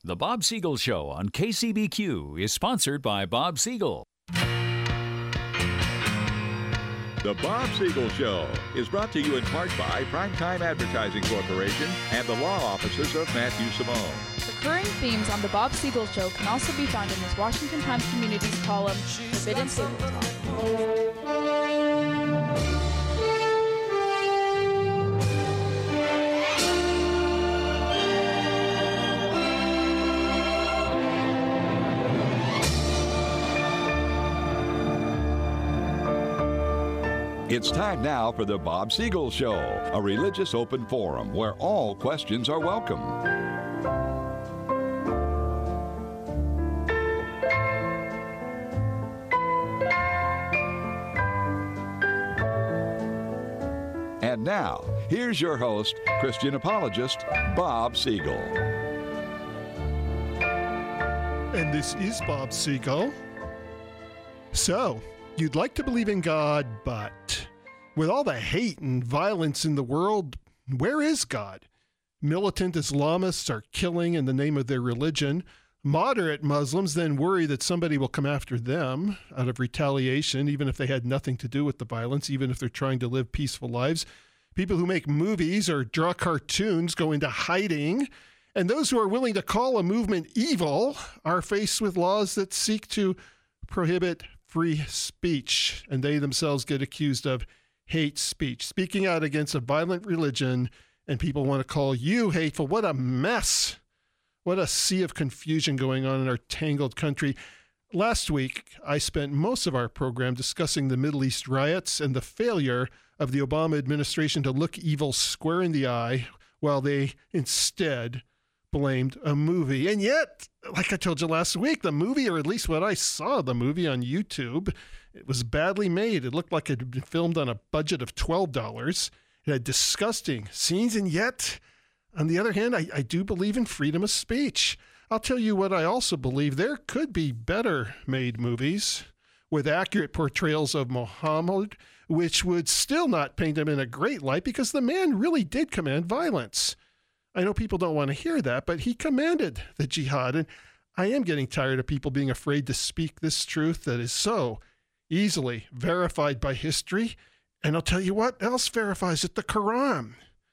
The Bob Siegel Show on KCBQ is sponsored by Bob Siegel. The Bob Siegel Show is brought to you in part by Primetime Advertising Corporation and the law offices of Matthew Simone. Recurring themes on The Bob Siegel Show can also be found in his Washington Times Communities column, Forbidden Table Talk. It's time now for the Bob Siegel Show, a religious open forum where all questions are welcome. And now, here's your host, Christian apologist, Bob Siegel. And this is Bob Siegel. So, you'd like to believe in God, but with all the hate and violence in the world, where is God? Militant Islamists are killing in the name of their religion. Moderate Muslims then worry that somebody will come after them out of retaliation, even if they had nothing to do with the violence, even if they're trying to live peaceful lives. People who make movies or draw cartoons go into hiding. And those who are willing to call a movement evil are faced with laws that seek to prohibit free speech, and they themselves get accused of hate speech, speaking out against a violent religion, and people want to call you hateful. What a mess. What a sea of confusion going on in our tangled country. Last week, I spent most of our program discussing the Middle East riots and the failure of the Obama administration to look evil square in the eye, while they instead blamed a movie. And yet, like I told you last week, the movie, or at least what I saw the movie on YouTube, it was badly made. It looked like it had been filmed on a budget of $12. It had disgusting scenes, and yet, on the other hand, I do believe in freedom of speech. I'll tell you what I also believe. There could be better made movies with accurate portrayals of Muhammad, which would still not paint him in a great light, because the man really did command violence. I know people don't want to hear that, but he commanded the jihad. And I am getting tired of people being afraid to speak this truth that is so easily verified by history. And I'll tell you what else verifies it, the Quran.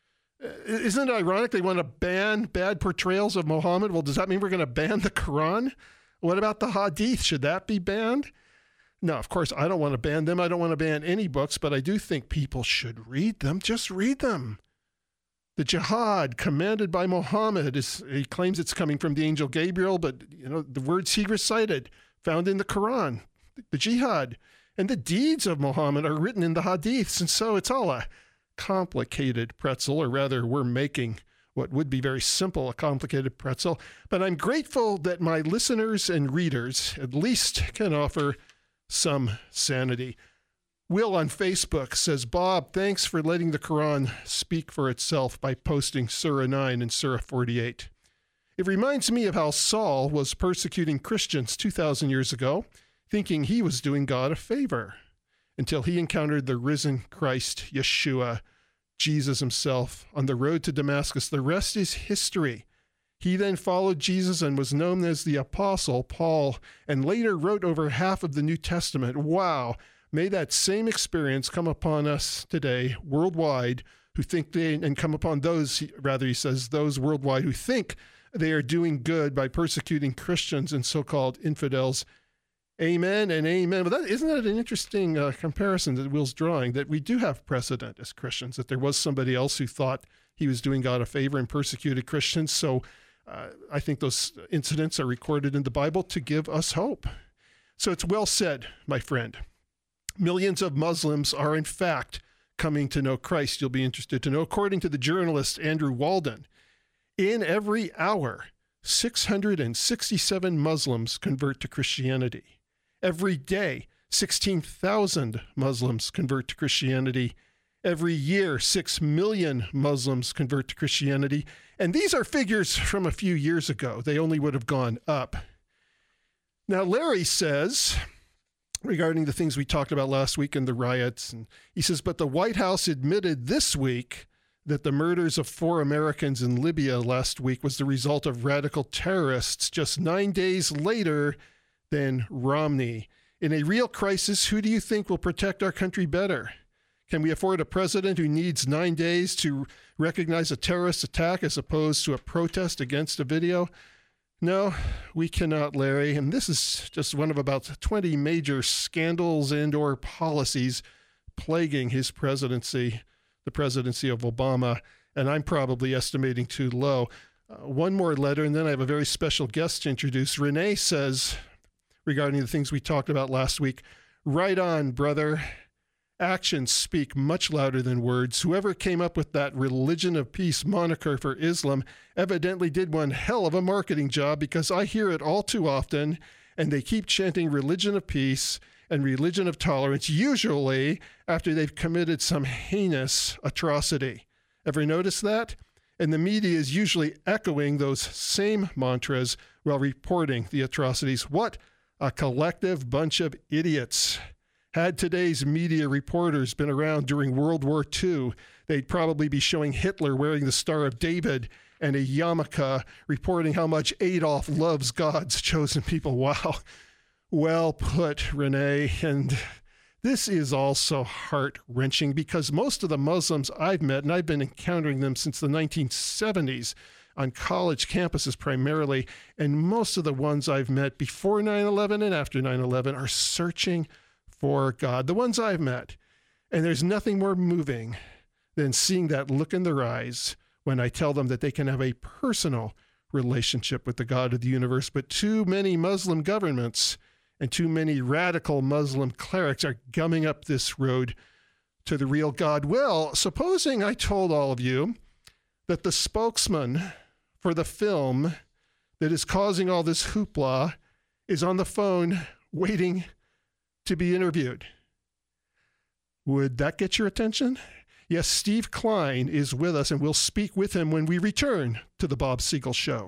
Isn't it ironic they want to ban bad portrayals of Muhammad? Well, does that mean we're going to ban the Quran? What about the Hadith? Should that be banned? No, of course, I don't want to ban them. I don't want to ban any books, but I do think people should read them. Just read them. The jihad commanded by Muhammad, he claims it's coming from the angel Gabriel, but the words he recited found in the Quran, the jihad, and the deeds of Muhammad are written in the hadiths. And so it's all a complicated pretzel, or rather we're making what would be very simple a complicated pretzel. But I'm grateful that my listeners and readers at least can offer some sanity. Will on Facebook says, Bob, thanks for letting the Quran speak for itself by posting Surah 9 and Surah 48. It reminds me of how Saul was persecuting Christians 2,000 years ago, thinking he was doing God a favor, until he encountered the risen Christ, Yeshua, Jesus himself, on the road to Damascus. The rest is history. He then followed Jesus and was known as the Apostle Paul, and later wrote over half of the New Testament. Wow. May that same experience come upon us today worldwide who think and come upon those, rather he says, those worldwide who think they are doing good by persecuting Christians and so-called infidels. Amen and amen. But isn't that an interesting comparison that Will's drawing, that we do have precedent as Christians, that there was somebody else who thought he was doing God a favor and persecuted Christians. So I think those incidents are recorded in the Bible to give us hope. So it's well said, my friend. Millions of Muslims are, in fact, coming to know Christ. You'll be interested to know. According to the journalist Andrew Walden, in every hour, 667 Muslims convert to Christianity. Every day, 16,000 Muslims convert to Christianity. Every year, 6 million Muslims convert to Christianity. And these are figures from a few years ago. They only would have gone up. Now, Larry says, regarding the things we talked about last week and the riots, and he says, but the White House admitted this week that the murders of 4 Americans in Libya last week was the result of radical terrorists just 9 days later than Romney. In a real crisis, who do you think will protect our country better? Can we afford a president who needs 9 days to recognize a terrorist attack as opposed to a protest against a video? No, we cannot, Larry. And this is just one of about 20 major scandals and or policies plaguing his presidency, the presidency of Obama. And I'm probably estimating too low. One more letter, and then I have a very special guest to introduce. Renee says, regarding the things we talked about last week, right on, brother. Actions speak much louder than words. Whoever came up with that religion of peace moniker for Islam evidently did one hell of a marketing job, because I hear it all too often, and they keep chanting religion of peace and religion of tolerance, usually after they've committed some heinous atrocity. Ever notice that? And the media is usually echoing those same mantras while reporting the atrocities. What a collective bunch of idiots. Had today's media reporters been around during World War II, they'd probably be showing Hitler wearing the Star of David and a yarmulke, reporting how much Adolf loves God's chosen people. Wow. Well put, Renee. And this is also heart-wrenching, because most of the Muslims I've met, and I've been encountering them since the 1970s, on college campuses primarily, and most of the ones I've met before 9/11 and after 9/11 are searching for God, the ones I've met. And there's nothing more moving than seeing that look in their eyes when I tell them that they can have a personal relationship with the God of the universe. But too many Muslim governments and too many radical Muslim clerics are gumming up this road to the real God. Well, supposing I told all of you that the spokesman for the film that is causing all this hoopla is on the phone waiting to be interviewed. Would that get your attention? Yes, Steve Klein is with us, and we'll speak with him when we return to the Bob Siegel Show.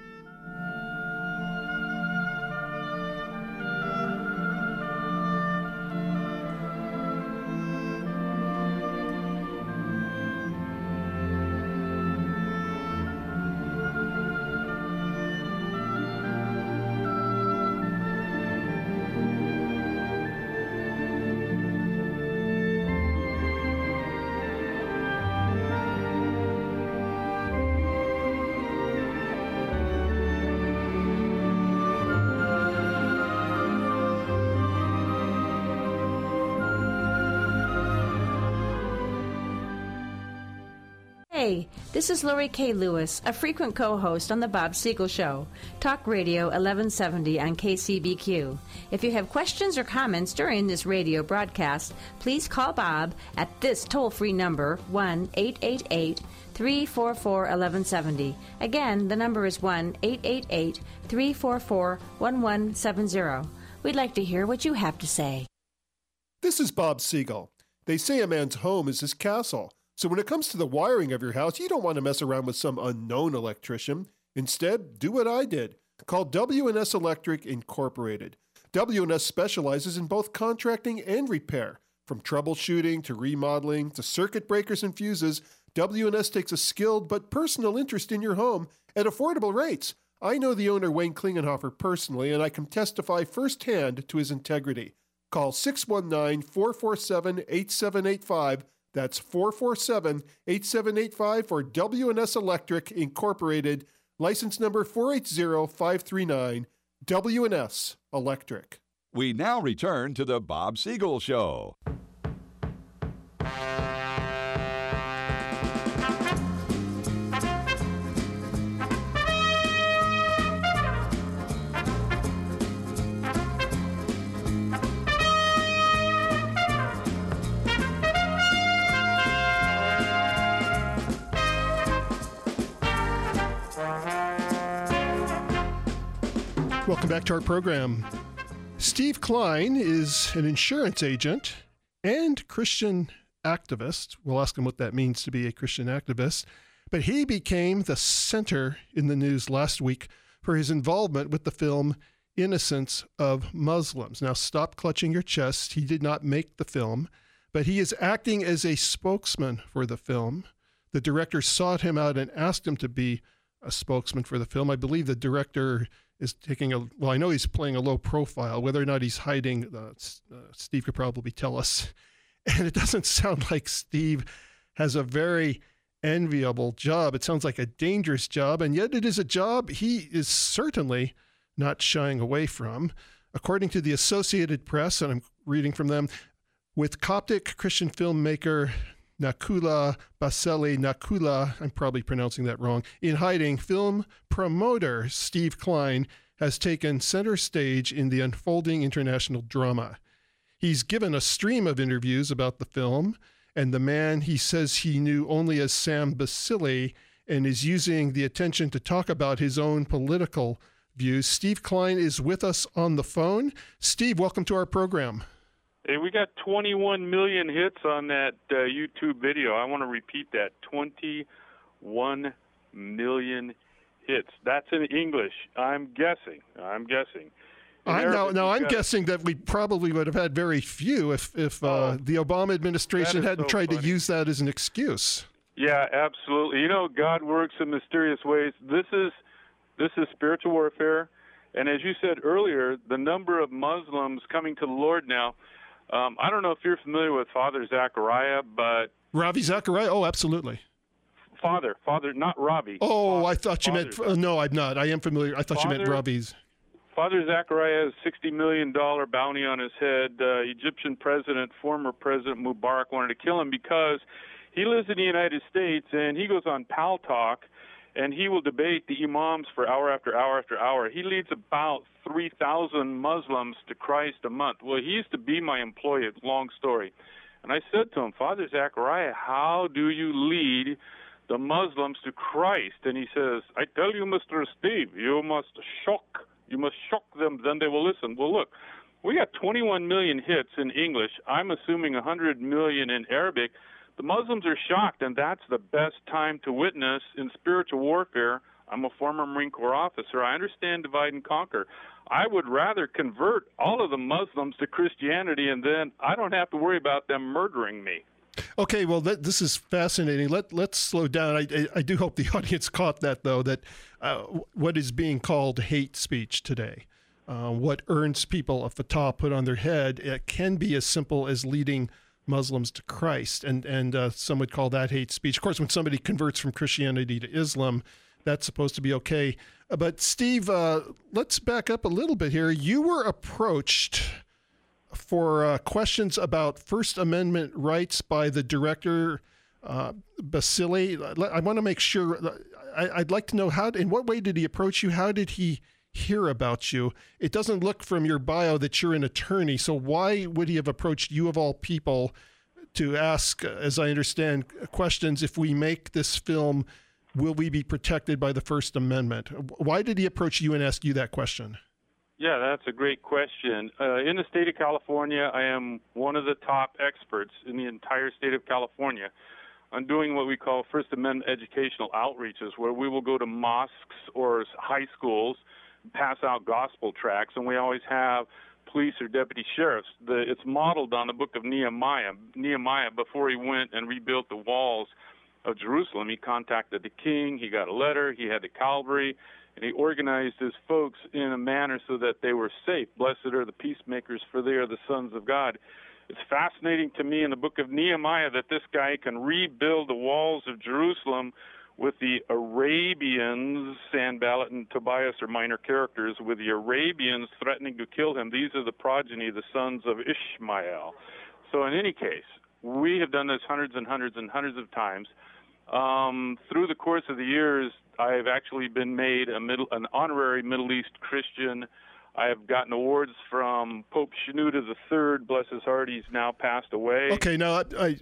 Hey, this is Lori K. Lewis, a frequent co-host on The Bob Siegel Show, Talk Radio 1170 on KCBQ. If you have questions or comments during this radio broadcast, please call Bob at this toll-free number, 1-888-344-1170. Again, the number is 1-888-344-1170. We'd like to hear what you have to say. This is Bob Siegel. They say a man's home is his castle. So when it comes to the wiring of your house, you don't want to mess around with some unknown electrician. Instead, do what I did. Call W&S Electric Incorporated. W&S specializes in both contracting and repair. From troubleshooting to remodeling to circuit breakers and fuses, W&S takes a skilled but personal interest in your home at affordable rates. I know the owner, Wayne Klingenhofer, personally, and I can testify firsthand to his integrity. Call 619-447-8785. That's 447-8785 for W&S Electric Incorporated, license number 480539, W&S Electric. We now return to the Bob Siegel Show. Welcome back to our program. Steve Klein is an insurance agent and Christian activist. We'll ask him what that means to be a Christian activist. But he became the center in the news last week for his involvement with the film Innocence of Muslims. Now, stop clutching your chest. He did not make the film, but he is acting as a spokesman for the film. the director sought him out and asked him to be a spokesman for the film. I believe the director is I know he's playing a low profile. Whether or not he's hiding, Steve could probably tell us. And it doesn't sound like Steve has a very enviable job. It sounds like a dangerous job, and yet it is a job he is certainly not shying away from. According to the Associated Press, and I'm reading from them, with Coptic Christian filmmaker Nakula Baseli Nakula, I'm probably pronouncing that wrong, in hiding, film promoter Steve Klein has taken center stage in the unfolding international drama. He's given a stream of interviews about the film, and the man he says he knew only as Sam Basili, and is using the attention to talk about his own political views. Steve Klein is with us on the phone. Steve, welcome to our program. Hey, we got 21 million hits on that YouTube video. I want to repeat that. 21 million hits. That's in English. I'm guessing. I'm guessing that we probably would have had very few if the Obama administration hadn't tried to use that as an excuse. Yeah, absolutely. You know, God works in mysterious ways. This is spiritual warfare. And as you said earlier, the number of Muslims coming to the Lord now, I don't know if you're familiar with Father Zachariah, but... Ravi Zachariah? Oh, absolutely. Father, not Ravi. Oh, Father, I thought you meant... no, I'm not. I am familiar. I thought you meant Ravi's. Father Zachariah has a $60 million bounty on his head. Egyptian former President Mubarak wanted to kill him because he lives in the United States, and he goes on Pal Talk, and he will debate the imams for hour after hour after hour. He leads about 3,000 Muslims to Christ a month. Well, he used to be my employee. It's a long story. And I said to him, Father Zachariah, how do you lead the Muslims to Christ? And he says, I tell you, Mr. Steve, you must shock them, then they will listen. Well, look, we got 21 million hits in English. I'm assuming 100 million in Arabic. The Muslims are shocked, and that's the best time to witness in spiritual warfare. I'm a former Marine Corps officer. I understand divide and conquer. I would rather convert all of the Muslims to Christianity, and then I don't have to worry about them murdering me. Okay, well, this is fascinating. Let's slow down. I do hope the audience caught that, though, that what is being called hate speech today, what earns people a fatah put on their head, it can be as simple as leading Muslims to Christ, and some would call that hate speech. Of course, when somebody converts from Christianity to Islam, that's supposed to be okay. But Steve, let's back up a little bit here. You were approached for questions about First Amendment rights by the director, Basili. I want to make sure, I'd like to know in what way did he approach you? How did he hear about you? It doesn't look from your bio that you're an attorney, so why would he have approached you of all people to ask, as I understand, questions, if we make this film, will we be protected by the First Amendment? Why did he approach you and ask you that question? Yeah, that's a great question. In the state of California, I am one of the top experts in the entire state of California on doing what we call First Amendment educational outreaches, where we will go to mosques or high schools, pass out gospel tracts, and we always have police or deputy sheriffs. It's modeled on the book of Nehemiah. Nehemiah, before he went and rebuilt the walls of Jerusalem, he contacted the king, he got a letter, he had the cavalry, and he organized his folks in a manner so that they were safe. Blessed are the peacemakers, for they are the sons of God. It's fascinating to me in the book of Nehemiah that this guy can rebuild the walls of Jerusalem with the Arabians. Sanballat and Tobias are minor characters, with the Arabians threatening to kill him. These are the progeny, the sons of Ishmael. So in any case, we have done this hundreds and hundreds and hundreds of times. Through the course of the years, I've actually been made an honorary Middle East Christian. I have gotten awards from Pope Shenouda III, bless his heart. He's now passed away. Okay, now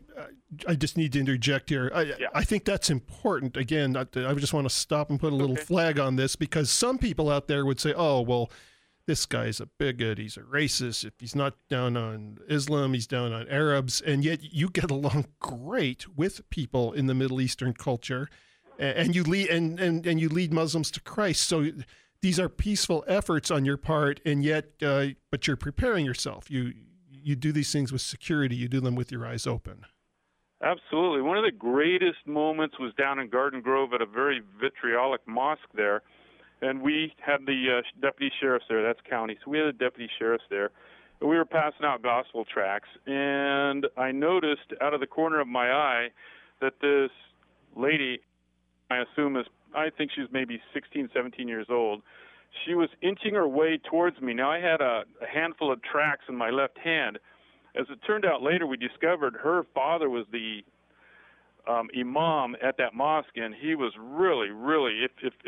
I just need to interject here. I think that's important. Again, I just want to stop and put a little flag on this, because some people out there would say, oh, well, this guy's a bigot, he's a racist. If he's not down on Islam, he's down on Arabs. And yet you get along great with people in the Middle Eastern culture, and you lead and you lead Muslims to Christ. So these are peaceful efforts on your part, and yet, but you're preparing yourself. You do these things with security. You do them with your eyes open. Absolutely. One of the greatest moments was down in Garden Grove at a very vitriolic mosque there. And we had the deputy sheriffs there. That's county. So we had the deputy sheriffs there. And we were passing out gospel tracts. And I noticed out of the corner of my eye that this lady, I think she was maybe 16, 17 years old. She was inching her way towards me. Now, I had a handful of tracts in my left hand. As it turned out later, we discovered her father was the imam at that mosque, and he was really, really,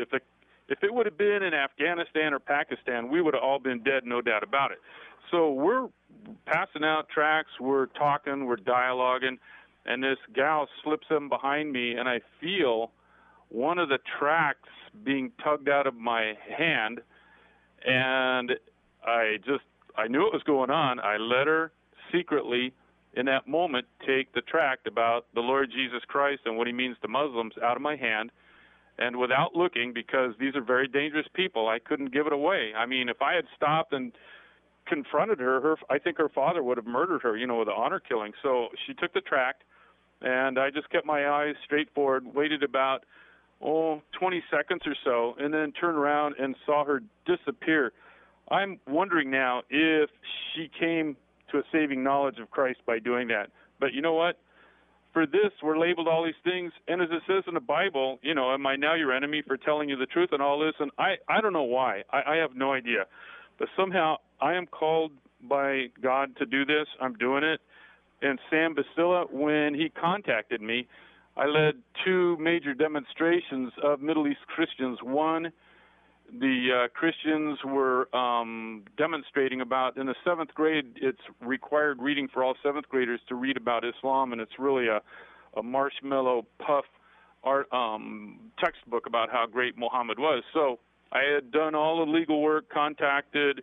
if it would have been in Afghanistan or Pakistan, we would have all been dead, no doubt about it. So we're passing out tracts, we're talking, we're dialoguing, and this gal slips in behind me, and I feel one of the tracts being tugged out of my hand, and I knew what was going on. I let her secretly, in that moment, take the tract about the Lord Jesus Christ and what he means to Muslims out of my hand, and without looking, because these are very dangerous people, I couldn't give it away. I mean, if I had stopped and confronted her, I think her father would have murdered her, with an honor killing. So she took the tract, and I just kept my eyes straight forward, waited about 20 seconds or so, and then turned around and saw her disappear. I'm wondering now if she came to a saving knowledge of Christ by doing that. But you know what? For this, we're labeled all these things, and as it says in the Bible, am I now your enemy for telling you the truth and all this? And I don't know why. I have no idea. But somehow I am called by God to do this. I'm doing it. And Sam Basilla, when he contacted me, I led 2 major demonstrations of Middle East Christians. One, the Christians were demonstrating about, in the 7th grade, it's required reading for all 7th graders to read about Islam, and it's really a marshmallow puff art textbook about how great Muhammad was. So I had done all the legal work, contacted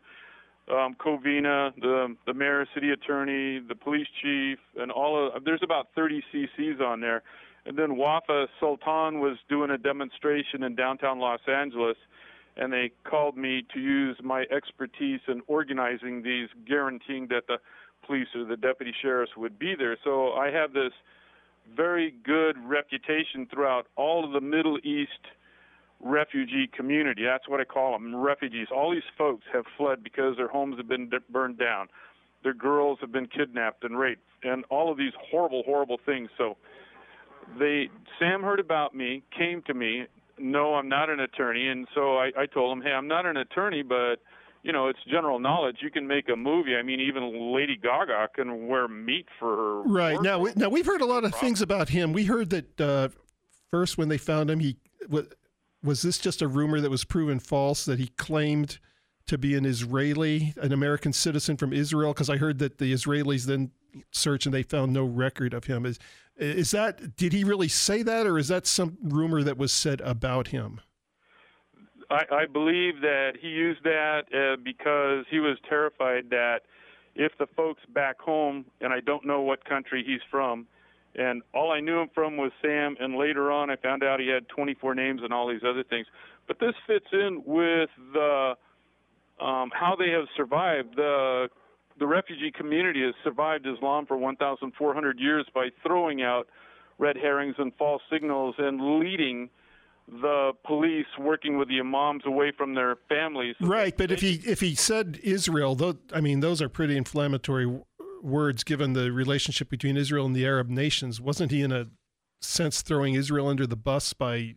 Covina, the mayor, city attorney, the police chief, and there's about 30 CCs on there. And then Wafa Sultan was doing a demonstration in downtown Los Angeles, and they called me to use my expertise in organizing these, guaranteeing that the police or the deputy sheriffs would be there. So I have this very good reputation throughout all of the Middle East refugee community. That's what I call them, refugees. All these folks have fled because their homes have been burned down. Their girls have been kidnapped and raped, and all of these horrible, horrible things. So Sam heard about me, came to me. No, I'm not an attorney. And so I told him, hey, I'm not an attorney, but, it's general knowledge. You can make a movie. I mean, even Lady Gaga can wear meat for her. Right. Now we've heard a lot of things about him. We heard that first when they found him, was this just a rumor that was proven false, that he claimed to be an American citizen from Israel? Because I heard that the Israelis then searched and they found no record of him. Did he really say that, or is that some rumor that was said about him? I believe that he used that because he was terrified that if the folks back home, and I don't know what country he's from, and all I knew him from was Sam, and later on I found out he had 24 names and all these other things. But this fits in with the how they have survived. The refugee community has survived Islam for 1,400 years by throwing out red herrings and false signals and leading the police, working with the imams, away from their families. Right, but if he said Israel, those are pretty inflammatory words given the relationship between Israel and the Arab nations. Wasn't he in a sense throwing Israel under the bus by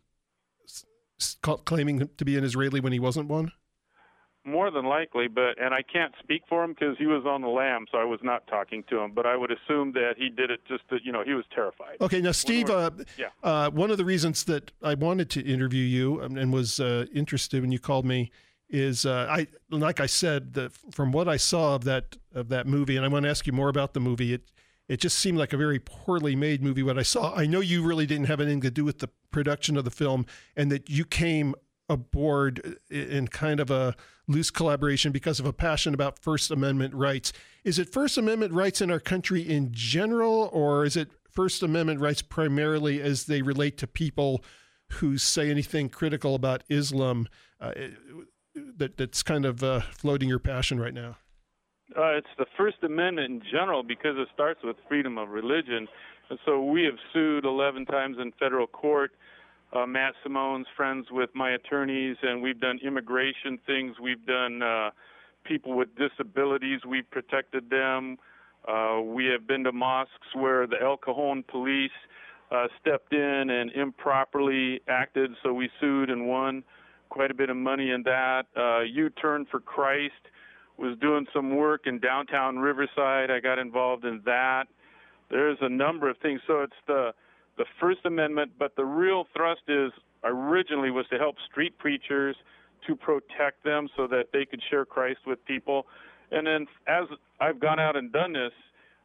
claiming to be an Israeli when he wasn't one? More than likely, and I can't speak for him because he was on the lam, so I was not talking to him. But I would assume that he did it just that, he was terrified. Okay, now, Steve, one of the reasons that I wanted to interview you and was interested when you called me is, like I said, from what I saw of that movie, and I want to ask you more about the movie, it just seemed like a very poorly made movie. What I saw, I know you really didn't have anything to do with the production of the film, and that you came aboard in kind of a loose collaboration because of a passion about First Amendment rights. Is it First Amendment rights in our country in general, or is it First Amendment rights primarily as they relate to people who say anything critical about Islam? That's kind of floating your passion right now. It's the First Amendment in general because it starts with freedom of religion. And so we have sued 11 times in federal court. Matt Simone's friends with my attorneys, and we've done immigration things. We've done people with disabilities. We've protected them. We have been to mosques where the El Cajon police stepped in and improperly acted, so we sued and won quite a bit of money in that. U-Turn for Christ was doing some work in downtown Riverside. I got involved in that. There's a number of things. So it's the First Amendment, but the real thrust is originally was to help street preachers, to protect them so that they could share Christ with people. And then as I've gone out and done this,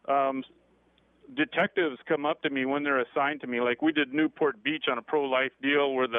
detectives come up to me when they're assigned to me. Like we did Newport Beach on a pro-life deal where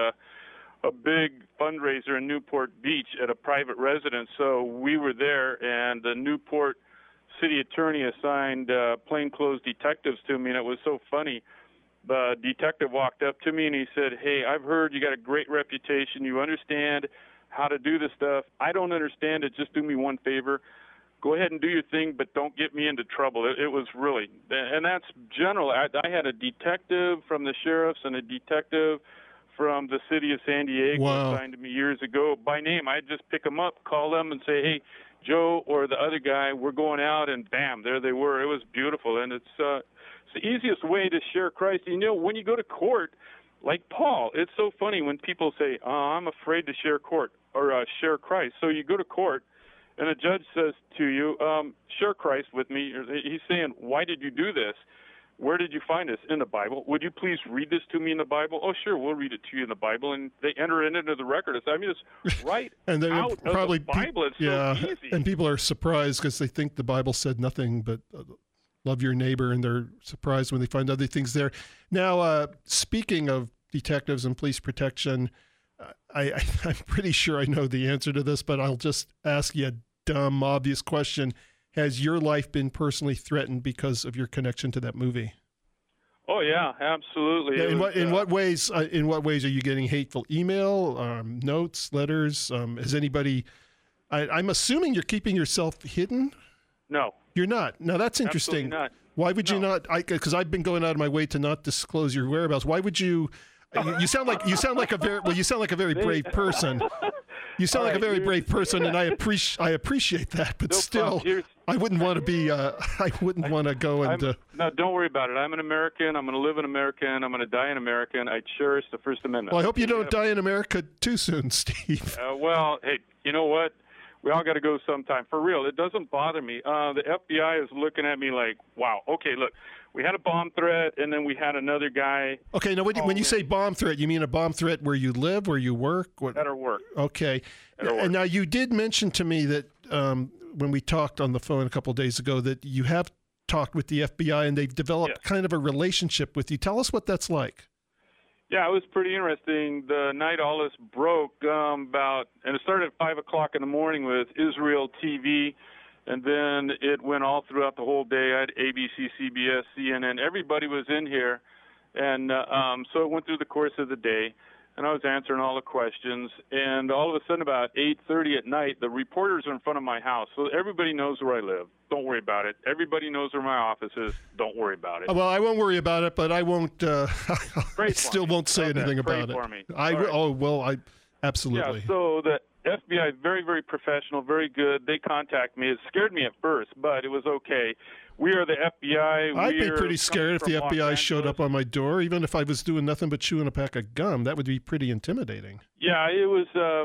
a big fundraiser in Newport Beach at a private residence. So we were there, and the Newport city attorney assigned plainclothes detectives to me, and it was so funny. The detective walked up to me and he said, "Hey, I've heard you got a great reputation. You understand how to do this stuff. I don't understand it. Just do me one favor. Go ahead and do your thing, but don't get me into trouble." It was really, and that's general. I had a detective from the sheriff's and a detective from the city of San Diego assigned to me years ago by name. I'd just pick them up, call them, and say, "Hey, Joe or the other guy, we're going out," and bam, there they were. It was beautiful, and it's the easiest way to share Christ. You know, when you go to court, like Paul, it's so funny when people say, "Oh, I'm afraid to share court or share Christ." So you go to court, and a judge says to you, "Share Christ with me." He's saying, "Why did you do this? Where did you find this? In the Bible. Would you please read this to me in the Bible?" "Oh, sure, we'll read it to you in the Bible." And they enter it into the record. It's right and out probably of the Bible. It's so easy. And people are surprised because they think the Bible said nothing but love your neighbor, and they're surprised when they find other things there. Now, speaking of detectives and police protection, I'm pretty sure I know the answer to this, but I'll just ask you a dumb, obvious question. Has your life been personally threatened because of your connection to that movie? Oh yeah, absolutely. Yeah, in what ways? In what ways are you getting hateful email, notes, letters? Has anybody? I'm assuming you're keeping yourself hidden. No, you're not. Now that's interesting. Absolutely not. Why would you not? Because I've been going out of my way to not disclose your whereabouts. Why would you? You sound like a very brave person. You sound like a very brave person, and I appreciate that. But still, I wouldn't want to be. I wouldn't want to go and. No, don't worry about it. I'm an American. I'm going to live in America, and I'm going to die an American. I cherish the First Amendment. Well, I hope you don't die in America too soon, Steve. Well, hey, you know what? We all got to go sometime. For real, it doesn't bother me. The FBI is looking at me like, wow, okay, look, we had a bomb threat, and then we had another guy. Okay, now when you say bomb threat, you mean a bomb threat where you live, where you work? At our work. Okay. And now you did mention to me that when we talked on the phone a couple of days ago that you have talked with the FBI and they've developed kind of a relationship with you. Tell us what that's like. Yeah, it was pretty interesting. The night all this broke, and it started at 5 o'clock in the morning with Israel TV, and then it went all throughout the whole day. I had ABC, CBS, CNN. Everybody was in here, and so it went through the course of the day, and I was answering all the questions, and all of a sudden about 8:30 at night, the reporters are in front of my house, so everybody knows where I live. Don't worry about it. Everybody knows where my office is. Don't worry about it. Well, I won't worry about it, but I won't. I still won't say anything about it. For me. I absolutely. Yeah. So the FBI, very, very professional, very good. They contact me. It scared me at first, but it was okay. We are the FBI. I'd be pretty scared if the FBI showed up on my door, even if I was doing nothing but chewing a pack of gum. That would be pretty intimidating. Yeah, it was.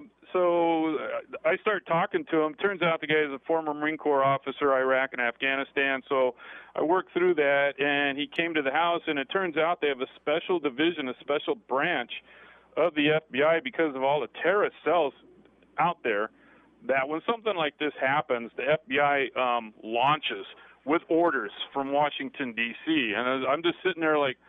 So I start talking to him. Turns out the guy is a former Marine Corps officer, Iraq and Afghanistan. So I worked through that, and he came to the house, and it turns out they have a special division, a special branch of the FBI because of all the terrorist cells out there, that when something like this happens, the FBI launches with orders from Washington, D.C. And I'm just sitting there like,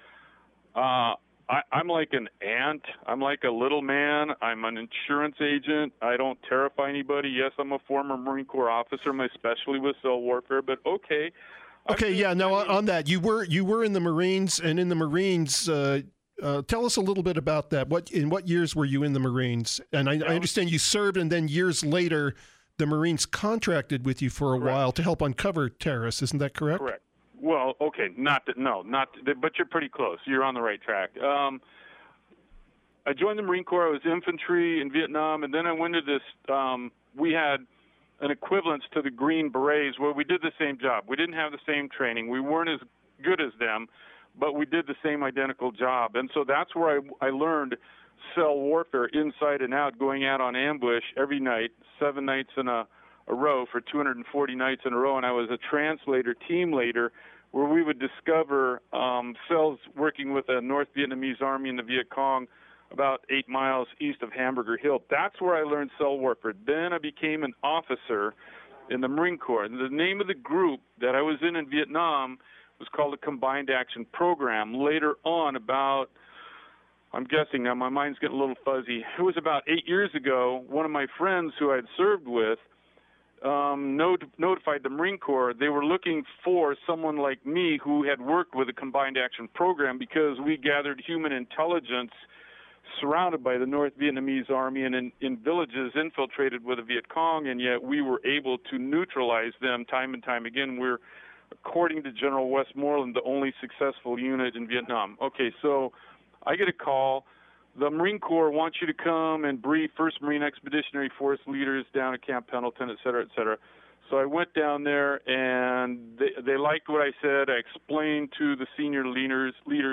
I'm like an ant. I'm like a little man. I'm an insurance agent. I don't terrify anybody. Yes, I'm a former Marine Corps officer. My specialty was cell warfare, but okay. Okay, yeah. Now, on that, you were in the Marines, and in the Marines, tell us a little bit about that. In what years were you in the Marines? And I understand you served, and then years later the Marines contracted with you for a while to help uncover terrorists. Isn't that correct? Correct. Well, okay, but you're pretty close. You're on the right track. I joined the Marine Corps. I was infantry in Vietnam, and then I went to this. We had an equivalence to the Green Berets where we did the same job. We didn't have the same training. We weren't as good as them, but we did the same identical job. And so that's where I learned cell warfare inside and out, going out on ambush every night, 7 nights in a row for 240 nights in a row. And I was a translator, team leader, where we would discover cells working with the North Vietnamese Army and the Viet Cong about 8 miles east of Hamburger Hill. That's where I learned cell warfare. Then I became an officer in the Marine Corps. And the name of the group that I was in Vietnam was called the Combined Action Program. Later on, I'm guessing now, my mind's getting a little fuzzy. It was about 8 years ago, one of my friends who I had served with notified the Marine Corps they were looking for someone like me who had worked with the Combined Action Program because we gathered human intelligence surrounded by the North Vietnamese Army and in villages infiltrated with the Viet Cong, and yet we were able to neutralize them time and time again. We're, according to General Westmoreland, the only successful unit in Vietnam. Okay, so I get a call. The Marine Corps wants you to come and brief 1st Marine Expeditionary Force leaders down at Camp Pendleton, et cetera, et cetera. So I went down there, and they liked what I said. I explained to the senior leaders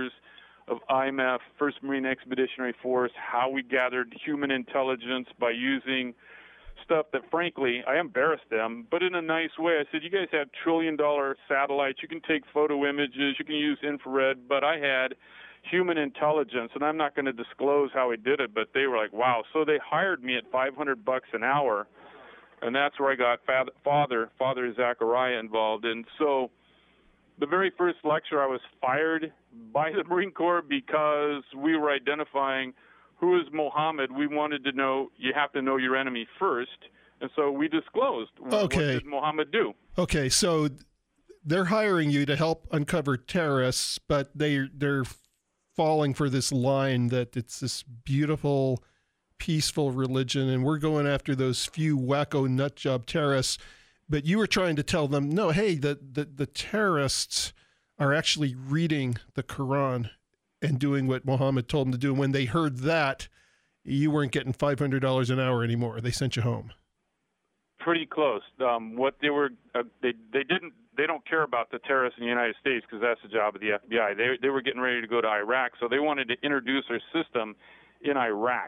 of IMF, 1st Marine Expeditionary Force, how we gathered human intelligence by using stuff that, frankly, I embarrassed them, but in a nice way. I said, you guys have trillion-dollar satellites. You can take photo images. You can use infrared, but I had human intelligence, and I'm not going to disclose how I did it, but they were like, wow. So they hired me at $500 an hour, and that's where I got Father Zachariah involved. And so the very first lecture, I was fired by the Marine Corps because we were identifying who is Mohammed. We wanted to know, you have to know your enemy first. And so we disclosed what did Mohammed do. Okay, so they're hiring you to help uncover terrorists, but they're falling for this line that it's this beautiful, peaceful religion, and we're going after those few wacko nutjob terrorists. But you were trying to tell them, no, hey, the terrorists are actually reading the Quran and doing what Muhammad told them to do. And when they heard that, you weren't getting $500 an hour anymore. They sent you home. Pretty close. What they were, they don't care about the terrorists in the United States because that's the job of the FBI. They were getting ready to go to Iraq, so they wanted to introduce our system in Iraq.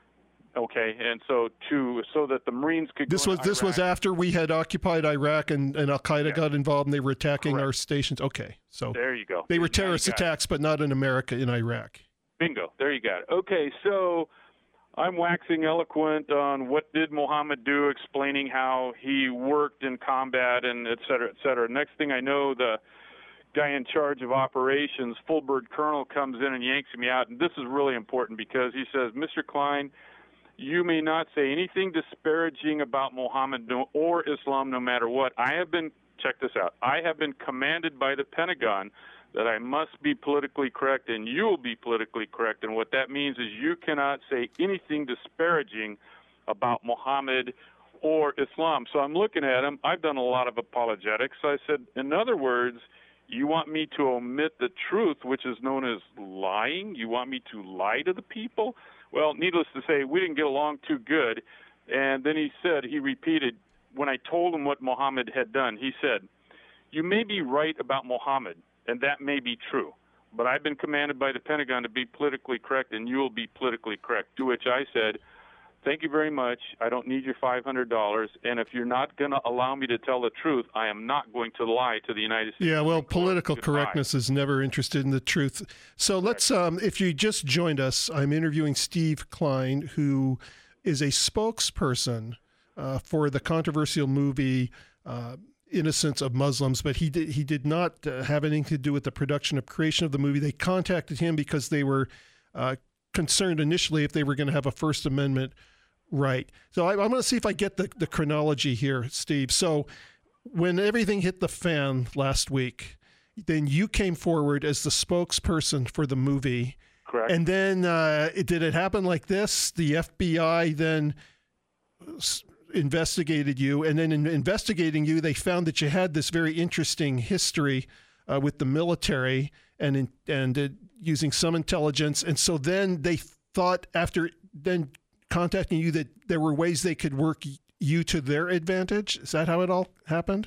Okay, and so that the Marines could. This was after we had occupied Iraq and Al Qaeda got involved and they were attacking Correct. our stations. Okay, so there you go. They were terrorist attacks, but not in America, in Iraq. Bingo. There you got it. Okay, so I'm waxing eloquent on what did Muhammad do, explaining how he worked in combat and et cetera, et cetera. Next thing I know, the guy in charge of operations, Full-Bird Colonel, comes in and yanks me out. And this is really important because he says, Mr. Klein, you may not say anything disparaging about Muhammad or Islam no matter what. Check this out, I have been commanded by the Pentagon that I must be politically correct and you will be politically correct. And what that means is you cannot say anything disparaging about Muhammad or Islam. So I'm looking at him. I've done a lot of apologetics. So I said, in other words, you want me to omit the truth, which is known as lying? You want me to lie to the people? Well, needless to say, we didn't get along too good. And then he repeated, when I told him what Muhammad had done, he said, you may be right about Muhammad, and that may be true, but I've been commanded by the Pentagon to be politically correct, and you will be politically correct. To which I said, thank you very much. I don't need your $500, and if you're not going to allow me to tell the truth, I am not going to lie to the United States. Yeah, well, political correctness is never interested in the truth. So let's, if you just joined us, I'm interviewing Steve Klein, who is a spokesperson for the controversial movie Innocence of Muslims, but he did not have anything to do with the production of creation of the movie. They contacted him because they were concerned initially if they were going to have a First Amendment right. So I'm going to see if I get the chronology here, Steve. So when everything hit the fan last week, then you came forward as the spokesperson for the movie. Correct. And then did it happen like this? The FBI then investigated you, and then in investigating you, they found that you had this very interesting history with the military and using some intelligence. And so then they thought, after then contacting you, that there were ways they could work you to their advantage. Is that how it all happened?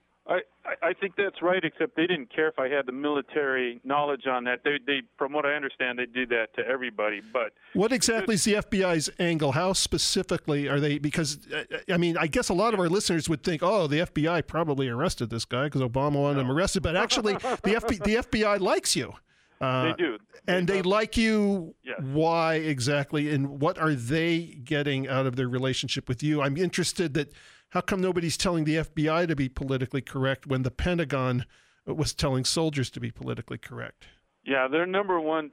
I think that's right, except they didn't care if I had the military knowledge on that. They from what I understand, they do that to everybody. But what exactly is the FBI's angle? How specifically are they? Because, I mean, I guess a lot of our listeners would think, oh, the FBI probably arrested this guy because Obama wanted him arrested. But actually, the FBI likes you. They do. And they like you. Yes. Why exactly? And what are they getting out of their relationship with you? I'm interested that how come nobody's telling the FBI to be politically correct when the Pentagon was telling soldiers to be politically correct? Yeah, their number one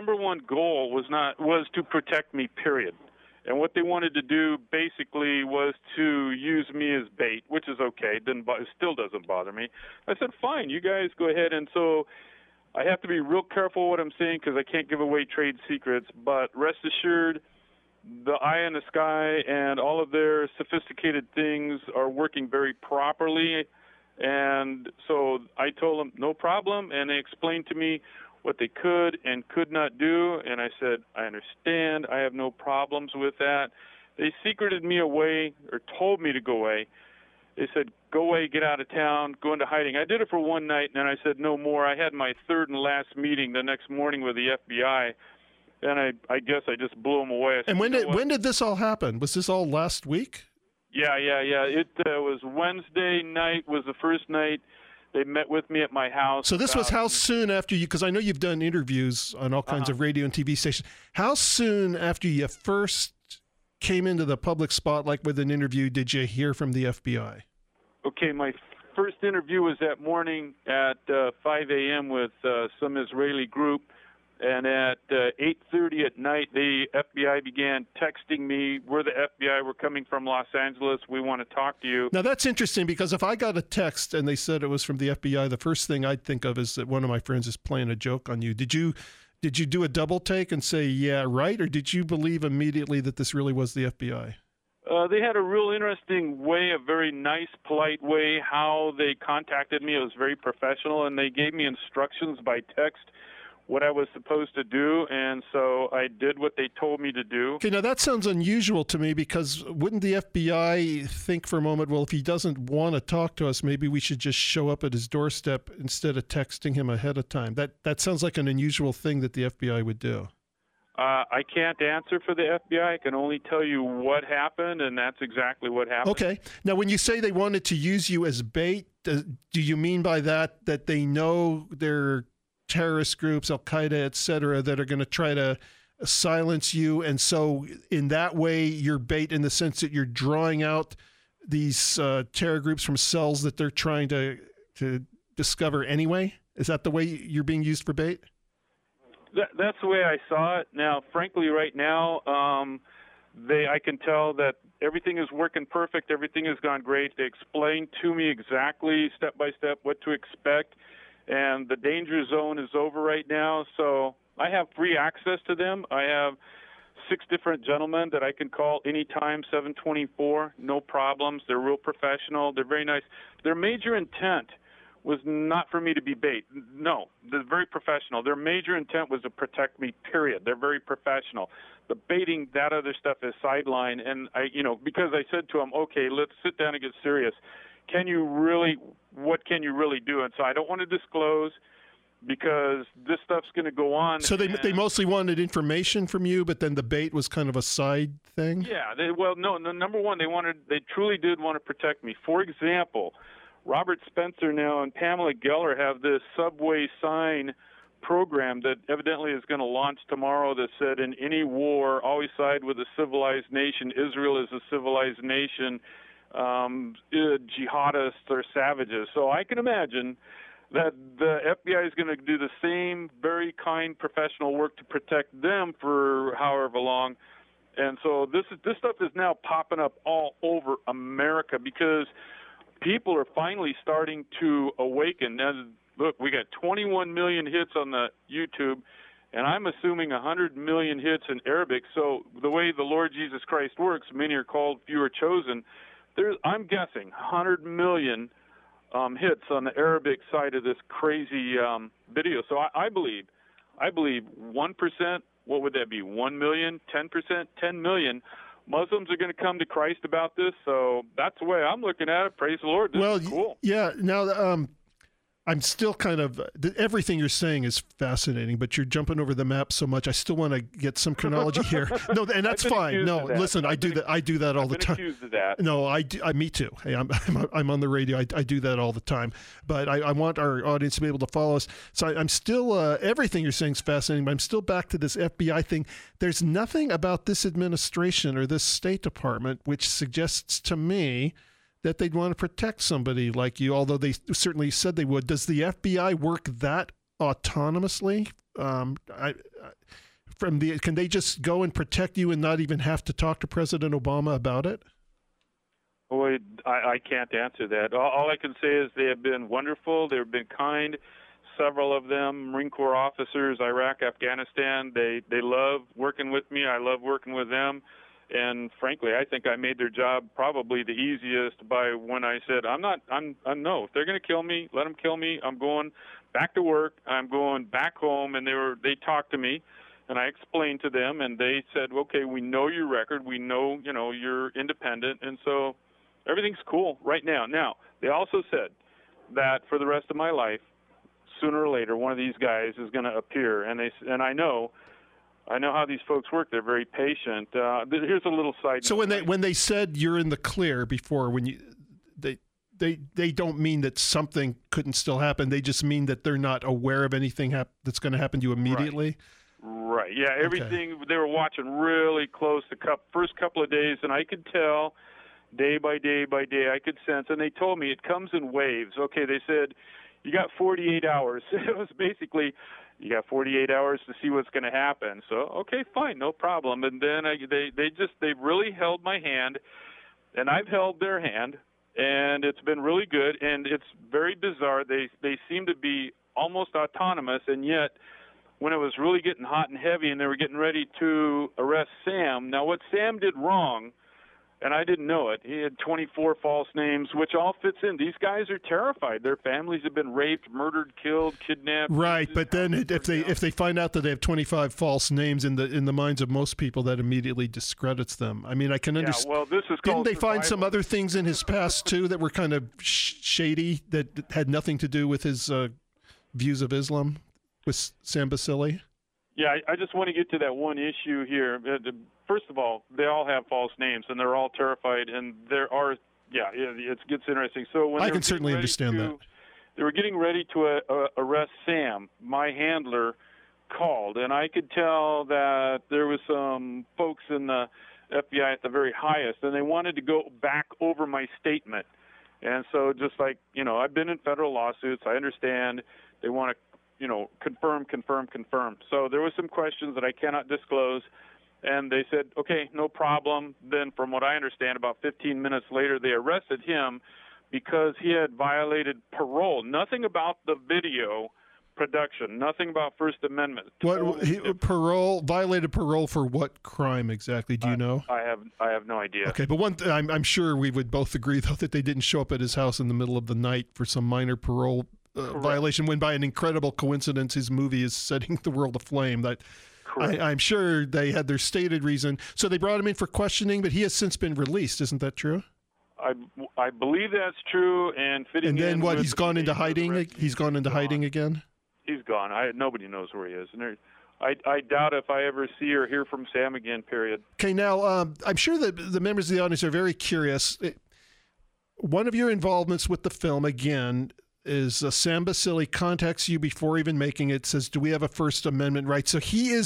goal was to protect me, period. And what they wanted to do basically was to use me as bait, which is okay. It still doesn't bother me. I said, fine, you guys go ahead. And so I have to be real careful what I'm saying because I can't give away trade secrets. But rest assured, the eye in the sky and all of their sophisticated things are working very properly. And so I told them, no problem. And they explained to me what they could and could not do. And I said, I understand. I have no problems with that. They secreted me away or told me to go away. They said, go away, get out of town, go into hiding. I did it for one night, and then I said no more. I had my third and last meeting the next morning with the FBI. And I guess I just blew them away. Said, and when did this all happen? Was this all last week? Yeah. It was Wednesday night was the first night. They met with me at my house. So this was how soon after you, because I know you've done interviews on all kinds of radio and TV stations. How soon after you first came into the public spotlight with an interview did you hear from the FBI? Okay, my first interview was that morning at 5 a.m. with some Israeli group. And at 8:30 at night, the FBI began texting me, we're the FBI, we're coming from Los Angeles, we want to talk to you. Now, that's interesting because if I got a text and they said it was from the FBI, the first thing I'd think of is that one of my friends is playing a joke on you. Did you do a double take and say, yeah, right? Or did you believe immediately that this really was the FBI? They had a real interesting way, a very nice, polite way, how they contacted me. It was very professional, and they gave me instructions by text what I was supposed to do, and so I did what they told me to do. Okay, now that sounds unusual to me because wouldn't the FBI think for a moment, well, if he doesn't want to talk to us, maybe we should just show up at his doorstep instead of texting him ahead of time? That sounds like an unusual thing that the FBI would do. I can't answer for the FBI. I can only tell you what happened, and that's exactly what happened. Okay. Now, when you say they wanted to use you as bait, do you mean by that they know they're terrorist groups, Al-Qaeda, et cetera, that are going to try to silence you? And so in that way, you're bait in the sense that you're drawing out these terror groups from cells that they're trying to discover anyway? Is that the way you're being used for bait? That's the way I saw it. Now, frankly, right now, I can tell that everything is working perfect. Everything has gone great. They explained to me exactly, step by step, what to expect. And the danger zone is over right now. So I have free access to them. I have 6 different gentlemen that I can call anytime, 724, no problems. They're real professional. They're very nice. Their major intent was not for me to be bait. No, they're very professional. Their major intent was to protect me, period. They're very professional. The baiting, that other stuff is sideline. And because I said to them, okay, let's sit down and get serious. What can you really do? And so I don't want to disclose because this stuff's going to go on. So they mostly wanted information from you, but then the bait was kind of a side thing? Yeah. Number one, they truly did want to protect me. For example, Robert Spencer now and Pamela Geller have this subway sign program that evidently is going to launch tomorrow that said, in any war, always side with a civilized nation. Israel is a civilized nation. Jihadists are savages. So I can imagine that the FBI is going to do the same very kind professional work to protect them for however long. And so this stuff is now popping up all over America because people are finally starting to awaken. Now, look, we got 21 million hits on the YouTube, and I'm assuming 100 million hits in Arabic. So the way the Lord Jesus Christ works, many are called, few are chosen. I'm guessing 100 million hits on the Arabic side of this crazy video. So I believe 1%. What would that be? 1 million, 10%, 10 million. Muslims are going to come to Christ about this, so that's the way I'm looking at it. Praise the Lord. This is cool. Yeah. Now, I'm still kind of everything you're saying is fascinating, but you're jumping over the map so much. I still want to get some chronology here. No, and that's fine. No, listen, I do that all the time. Accused of that. No, me too. Hey, I'm on the radio. I do that all the time. But I want our audience to be able to follow us. So I'm still everything you're saying is fascinating. But I'm still back to this FBI thing. There's nothing about this administration or this State Department which suggests to me that they'd want to protect somebody like you, although they certainly said they would. Does the FBI work that autonomously? Can they just go and protect you and not even have to talk to President Obama about it? Boy, I can't answer that. All I can say is they have been wonderful. They've been kind. Several of them, Marine Corps officers, Iraq, Afghanistan, they love working with me. I love working with them. And frankly, I think I made their job probably the easiest by when I said, no, if they're going to kill me, let them kill me. I'm going back to work. I'm going back home. And they talked to me, and I explained to them, and they said, okay, we know your record. We know, you're independent. And so everything's cool right now. Now, they also said that for the rest of my life, sooner or later, one of these guys is going to appear. And I know how these folks work. They're very patient. Here's a little side. So when they said you're in the clear before, they don't mean that something couldn't still happen. They just mean that they're not aware of anything that's going to happen to you immediately. Right. Yeah. Everything they were watching really close the first couple of days, and I could tell day by day by day. I could sense, and they told me it comes in waves. Okay. They said you got 48 hours. It was basically, you got 48 hours to see what's going to happen. So, okay, fine, no problem. And then they really held my hand, and I've held their hand, and it's been really good. And it's very bizarre. They seem to be almost autonomous, and yet when it was really getting hot and heavy and they were getting ready to arrest Sam, now what Sam did wrong, and I didn't know it, he had 24 false names, which all fits in. These guys are terrified. Their families have been raped, murdered, killed, kidnapped. Right, but then if they find out that they have 25 false names in the minds of most people, that immediately discredits them. I mean, I can understand. Yeah, well, this is Didn't they find some other things in his past too that were kind of shady that had nothing to do with his views of Islam with Sam Basile? Yeah, I just want to get to that one issue here. First of all, they all have false names, and they're all terrified, and it gets interesting. So when I can certainly understand that. They were getting ready to arrest Sam. My handler called, and I could tell that there was some folks in the FBI at the very highest, and they wanted to go back over my statement. And so just like, I've been in federal lawsuits. I understand they want to, confirm. So there was some questions that I cannot disclose. And they said, okay, no problem. Then from what I understand, about 15 minutes later, they arrested him because he had violated parole. Nothing about the video production, nothing about First Amendment. Violated parole for what crime exactly? Do you know? I have no idea. Okay, but I'm sure we would both agree, though, that they didn't show up at his house in the middle of the night for some minor parole violation, when by an incredible coincidence his movie is setting the world aflame. I'm sure they had their stated reason. So they brought him in for questioning, but he has since been released. Isn't that true? I believe that's true. And then what? He's gone into hiding. He's gone into hiding again. He's gone. Nobody knows where he is. And I doubt if I ever see or hear from Sam again. Period. Okay. Now I'm sure that the members of the audience are very curious. One of your involvements with the film again is Sam Basile contacts you before even making it, says, do we have a First Amendment right? So he is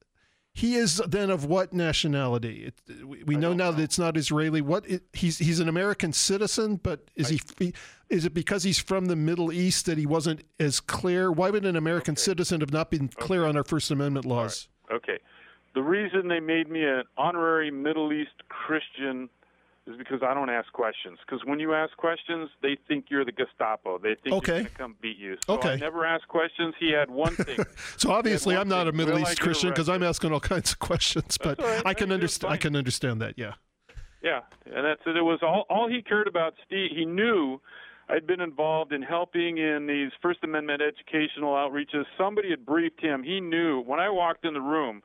then of what nationality? We know now that it's not Israeli. He's an American citizen, but is it because he's from the Middle East that he wasn't as clear? Why would an American citizen have not been clear on our First Amendment laws? Right. Okay. The reason they made me an honorary Middle East Christian is because I don't ask questions. Because when you ask questions, they think you're the Gestapo. They think you're going to come beat you. So I never ask questions. He had one thing. So obviously I'm not a Middle East Christian because I'm asking all kinds of questions. But right. I can understand that, yeah. Yeah, and that's it. It was all he cared about. Steve, he knew I'd been involved in helping in these First Amendment educational outreaches. Somebody had briefed him. He knew when I walked in the room.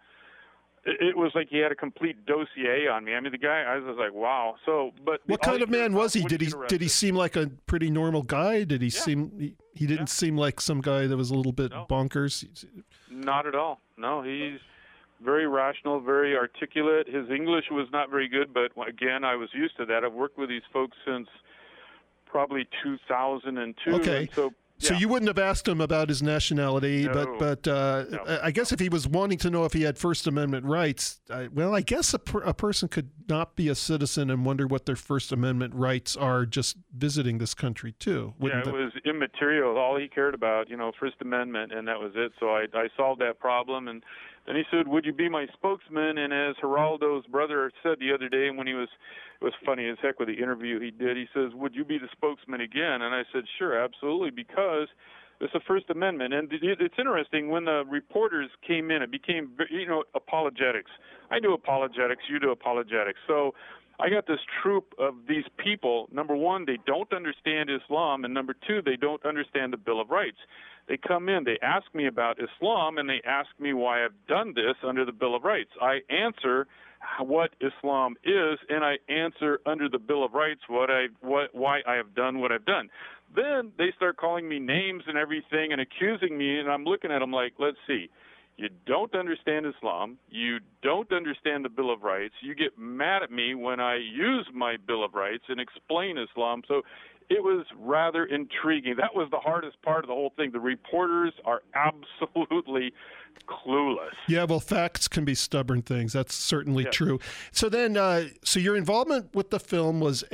It was like he had a complete dossier on me. I mean, the guy, I was like, wow. So, but what kind of man was he? Did he seem like a pretty normal guy? Did he seem? He didn't seem like some guy that was a little bit bonkers. Not at all. No, he's very rational, very articulate. His English was not very good, but again, I was used to that. I've worked with these folks since probably 2002. Okay. So you wouldn't have asked him about his nationality, No. but No. I guess if he was wanting to know if he had First Amendment rights, I guess a person could not be a citizen and wonder what their First Amendment rights are just visiting this country too. Yeah, it was immaterial. All he cared about, First Amendment, and that was it. So I solved that problem, and then he said, "Would you be my spokesman?" And as Geraldo's brother said the other day, when it was funny as heck with the interview he did. He says, "Would you be the spokesman again?" And I said, "Sure, absolutely," because it's the First Amendment. And it's interesting, when the reporters came in, it became, apologetics. I do apologetics, you do apologetics. So I got this troop of these people. Number one, they don't understand Islam, and number two, they don't understand the Bill of Rights. They come in, they ask me about Islam, and they ask me why I've done this under the Bill of Rights. I answer what Islam is, and I answer under the Bill of Rights why I have done what I've done. Then they start calling me names and everything and accusing me, and I'm looking at them like, let's see. You don't understand Islam. You don't understand the Bill of Rights. You get mad at me when I use my Bill of Rights and explain Islam. So it was rather intriguing. That was the hardest part of the whole thing. The reporters are absolutely clueless. Yeah, well, facts can be stubborn things. That's certainly true. So then, so your involvement with the film was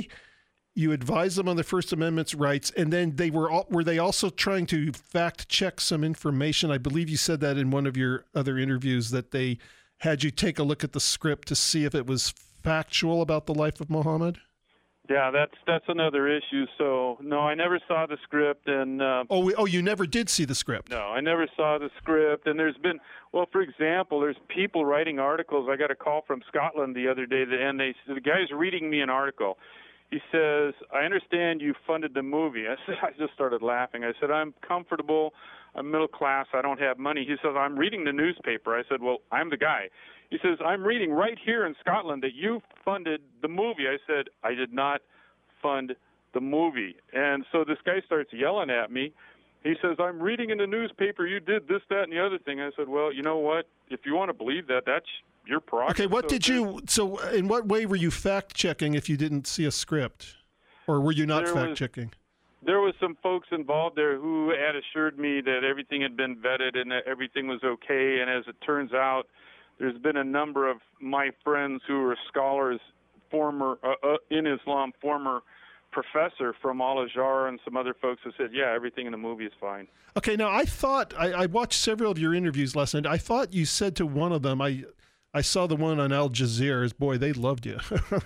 you advised them on the First Amendment's rights, and then were they also trying to fact check some information? I believe you said that in one of your other interviews, that they had you take a look at the script to see if it was factual about the life of Muhammad. Yeah, that's another issue. So no, I never saw the script, and you never did see the script. No, I never saw the script. And there's been, for example, there's people writing articles. I got a call from Scotland the other day, and the guy's reading me an article. He says, "I understand you funded the movie." I just started laughing. I said, "I'm comfortable. I'm middle class. I don't have money." He says, "I'm reading the newspaper." I said, "Well, I'm the guy." He says, "I'm reading right here in Scotland that you funded the movie." I said, "I did not fund the movie." And so this guy starts yelling at me. He says, "I'm reading in the newspaper you did this, that, and the other thing." I said, "Well, you know what? If you want to believe that, that's your prerogative." Okay, so in what way were you fact-checking if you didn't see a script? Or were you not fact-checking? There was some folks involved there who had assured me that everything had been vetted and that everything was okay. And as it turns out, there's been a number of my friends who are scholars, former in Islam, former professor from Al-Azhar and some other folks who said, yeah, everything in the movie is fine. Okay, now I thought, I watched several of your interviews last night. I thought you said to one of them, I saw the one on Al Jazeera. Boy, they loved you.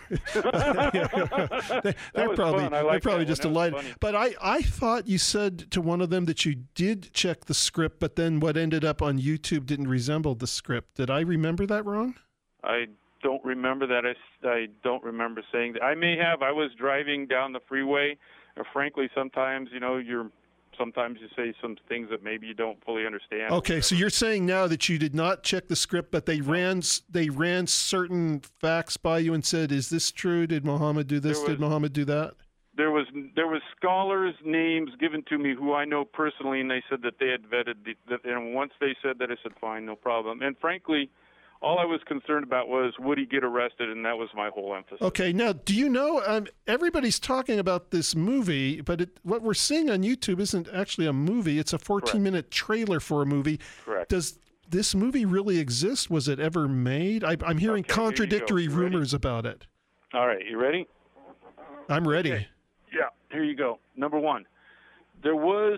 They're probably just delighted. But I thought you said to one of them that you did check the script, but then what ended up on YouTube didn't resemble the script. Did I remember that wrong? I don't remember that. I don't remember saying that. I may have. I was driving down the freeway. Frankly, sometimes, sometimes you say some things that maybe you don't fully understand. Okay, so you're saying now that you did not check the script, but they ran certain facts by you and said, "Is this true? Did Muhammad do this? Did Muhammad do that?" There was scholars' names given to me who I know personally, and they said that they had vetted and once they said that, I said, "Fine, no problem." And frankly, all I was concerned about was, would he get arrested, and that was my whole emphasis. Okay, now, do you know, everybody's talking about this movie, but what we're seeing on YouTube isn't actually a movie. It's a 14-minute trailer for a movie. Correct. Does this movie really exist? Was it ever made? I'm hearing contradictory rumors about it. All right, you ready? I'm ready. Okay. Yeah, here you go. Number one, I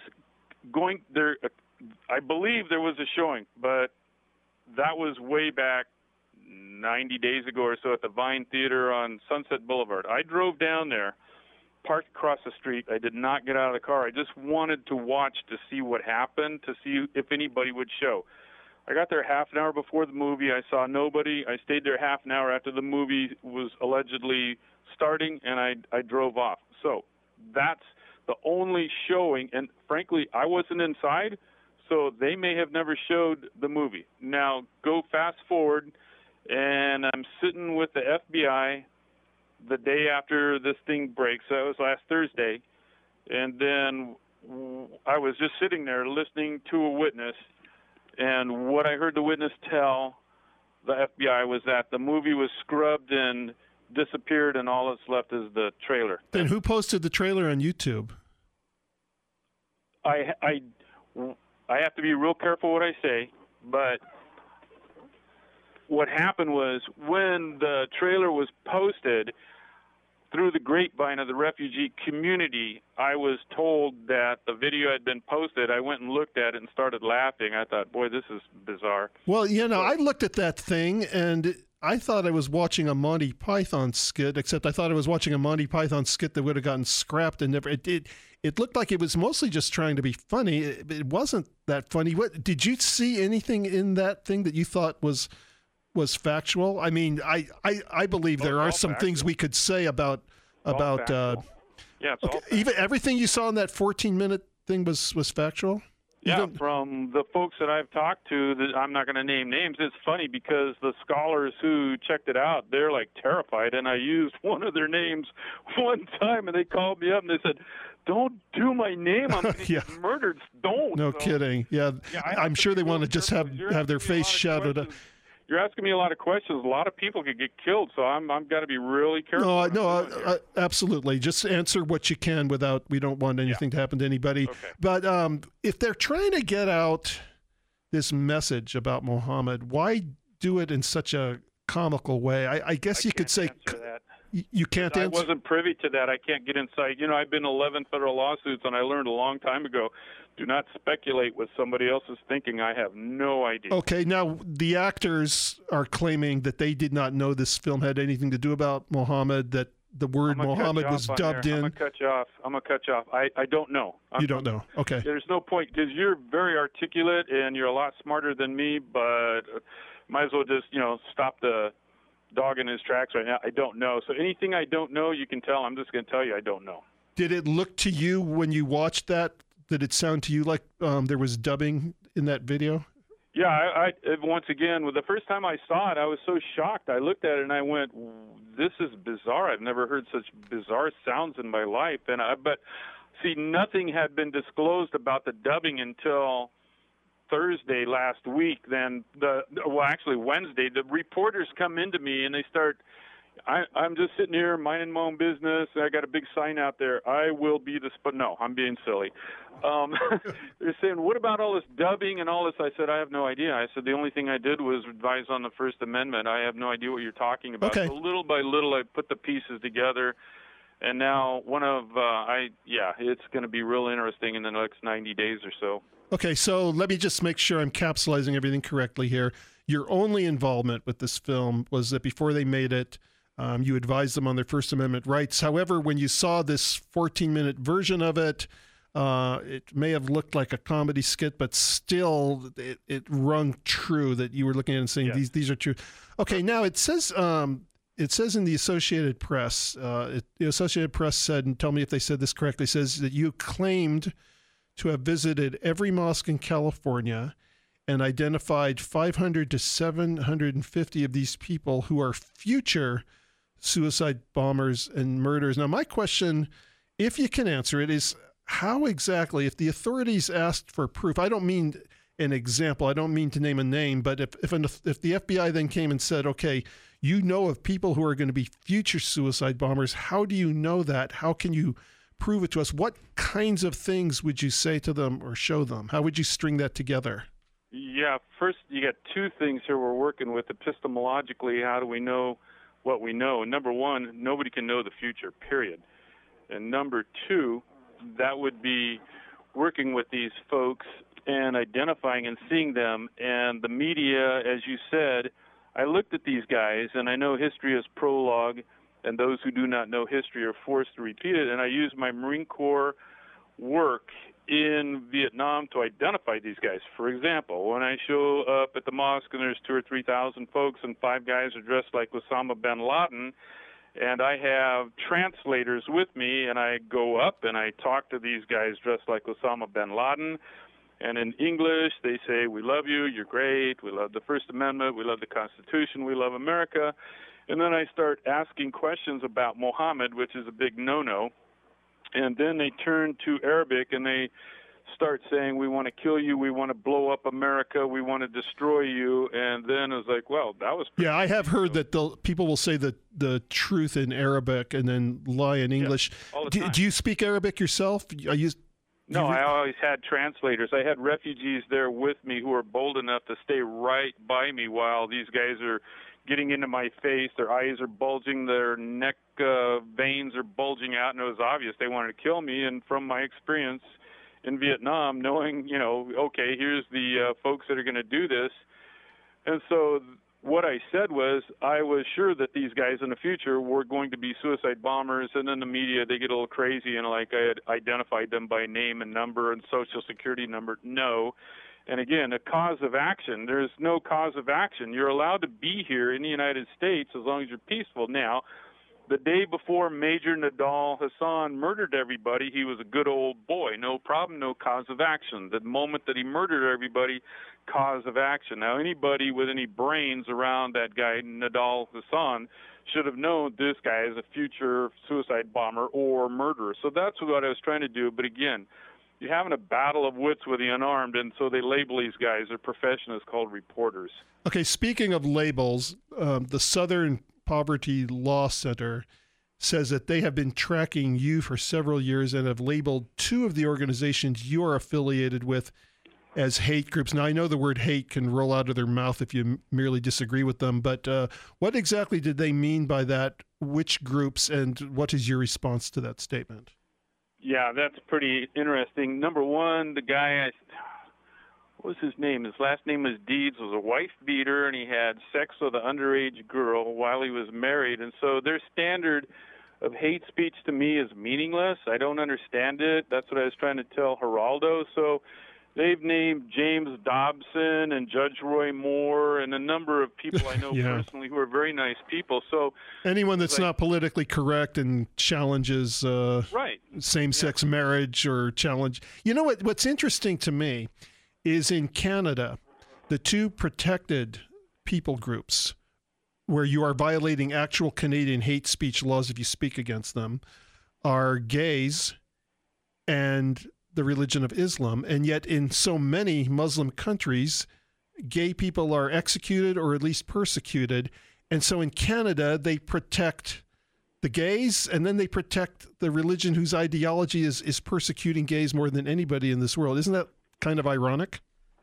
believe there was a showing, but that was way back 90 days ago or so at the Vine Theater on Sunset Boulevard. I drove down there, parked across the street. I did not get out of the car. I just wanted to watch to see what happened, to see if anybody would show. I got there half an hour before the movie. I saw nobody. I stayed there half an hour after the movie was allegedly starting, and I drove off. So that's the only showing. And frankly, I wasn't inside, so they may have never showed the movie. Now, go fast forward, and I'm sitting with the FBI the day after this thing breaks. That was last Thursday. And then I was just sitting there listening to a witness. And what I heard the witness tell the FBI was that the movie was scrubbed and disappeared, and all that's left is the trailer. And who posted the trailer on YouTube? I have to be real careful what I say, but what happened was when the trailer was posted, through the grapevine of the refugee community, I was told that the video had been posted. I went and looked at it and started laughing. I thought, boy, this is bizarre. Well, I looked at that thing, and I thought I was watching a Monty Python skit, except I thought I was watching a Monty Python skit that would have gotten scrapped and never. It looked like it was mostly just trying to be funny. It wasn't that funny. What did you see anything in that thing that you thought was factual? I mean, I believe there are some things we could say about yeah, it's all even everything you saw in that 14-minute thing was factual. Yeah, from the folks that I've talked to, I'm not going to name names. It's funny because the scholars who checked it out, they're like terrified. And I used one of their names one time, and they called me up and they said, "Don't do my name. I'm going to get murdered. Don't." No kidding. Yeah, I'm sure they want to just have their face shouted out. You're asking me a lot of questions. A lot of people could get killed, so I'm got to be really careful. No, absolutely. Just answer what you can without. We don't want anything to happen to anybody. Okay. But if they're trying to get out this message about Muhammad, why do it in such a comical way? I guess you could say that. You can't answer. I wasn't privy to that. I can't get inside. I've been in 11 federal lawsuits, and I learned a long time ago, do not speculate what somebody else is thinking. I have no idea. Okay, now the actors are claiming that they did not know this film had anything to do about Muhammad, that the word Muhammad was dubbed in. I'm going to cut you off. I don't know. You don't know. Okay. There's no point because you're very articulate and you're a lot smarter than me, but might as well just, stop the dog in his tracks right now. I don't know. So anything I don't know, you can tell. I'm just going to tell you I don't know. Did it look to you when you watched that? Did it sound to you like there was dubbing in that video? Yeah, I once again, the first time I saw it, I was so shocked. I looked at it and I went, "This is bizarre. I've never heard such bizarre sounds in my life." But see, nothing had been disclosed about the dubbing until Thursday last week. Then actually Wednesday, the reporters come into me and they start. I'm just sitting here minding my own business. I got a big sign out there. I will be the No, I'm being silly. They're saying, "What about all this dubbing and all this?" I said, "I have no idea." I said, "The only thing I did was advise on the First Amendment. I have no idea what you're talking about." Okay. So little by little, I put the pieces together, and now it's going to be real interesting in the next 90 days or so. Okay, so let me just make sure I'm capsulizing everything correctly here. Your only involvement with this film was that before they made it, you advised them on their First Amendment rights. However, when you saw this 14-minute version of it, it may have looked like a comedy skit, but still it rung true that you were looking at it and saying, these are true. Okay, now it says in the Associated Press, the Associated Press said, and tell me if they said this correctly, says that you claimed to have visited every mosque in California and identified 500 to 750 of these people who are future suicide bombers and murderers. Now, my question, if you can answer it, is how exactly, if the authorities asked for proof, I don't mean an example, I don't mean to name a name, but if the FBI then came and said, okay, you know of people who are going to be future suicide bombers, how do you know that? How can you prove it to us? What kinds of things would you say to them or show them? How would you string that together? Yeah, first you got two things here we're working with. Epistemologically, how do we know what we know? And number one, nobody can know the future, period. And number two, that would be working with these folks and identifying and seeing them. And the media, as you said, I looked at these guys, and I know history is prologue, and those who do not know history are forced to repeat it. And I used my Marine Corps work in Vietnam to identify these guys. For example, when I show up at the mosque and there's 2,000 or 3,000 folks and 5 guys are dressed like Osama bin Laden, and I have translators with me, and I go up and I talk to these guys dressed like Osama bin Laden, and in English they say, "We love you, you're great, we love the First Amendment, we love the Constitution, we love America." And then I start asking questions about Muhammad, which is a big no-no. And then they turn to Arabic and they start saying, "We want to kill you, we want to blow up America, we want to destroy you." And then I was like, well, that was pretty I have heard that people will say the truth in Arabic and then lie in English. all the time. Do you speak Arabic yourself? No, I always had translators. I had refugees there with me who were bold enough to stay right by me while these guys are getting into my face. Their eyes are bulging, their neck veins are bulging out, and it was obvious they wanted to kill me. And from my experience in Vietnam, knowing, okay, here's the folks that are going to do this. And so what I said was I was sure that these guys in the future were going to be suicide bombers, and in the media they get a little crazy and like I had identified them by name and number and social security number. No. And again, a cause of action. There's no cause of action. You're allowed to be here in the United States as long as you're peaceful. Now, the day before Major Nadal Hassan murdered everybody, he was a good old boy. No problem, no cause of action. The moment that he murdered everybody, cause of action. Now, anybody with any brains around that guy, Nadal Hassan, should have known this guy is a future suicide bomber or murderer. So that's what I was trying to do. But again, you're having a battle of wits with the unarmed, and so they label these guys. Their profession is called reporters. Okay, speaking of labels, the Southern Poverty Law Center says that they have been tracking you for several years and have labeled 2 of the organizations you are affiliated with as hate groups. Now, I know the word hate can roll out of their mouth if you merely disagree with them, but what exactly did they mean by that? Which groups, and what is your response to that statement? Yeah, that's pretty interesting. Number one, the guy, what was his name? His last name was Deeds, was a wife beater, and he had sex with an underage girl while he was married. And so their standard of hate speech to me is meaningless. I don't understand it. That's what I was trying to tell Geraldo. So they've named James Dobson and Judge Roy Moore and a number of people I know personally who are very nice people. So anyone that's not politically correct and challenges same-sex marriage or challenge. You know what's interesting to me is in Canada, the 2 protected people groups where you are violating actual Canadian hate speech laws if you speak against them are gays and the religion of Islam, and yet in so many Muslim countries, gay people are executed or at least persecuted. And so in Canada, they protect the gays, and then they protect the religion whose ideology is persecuting gays more than anybody in this world. Isn't that kind of ironic?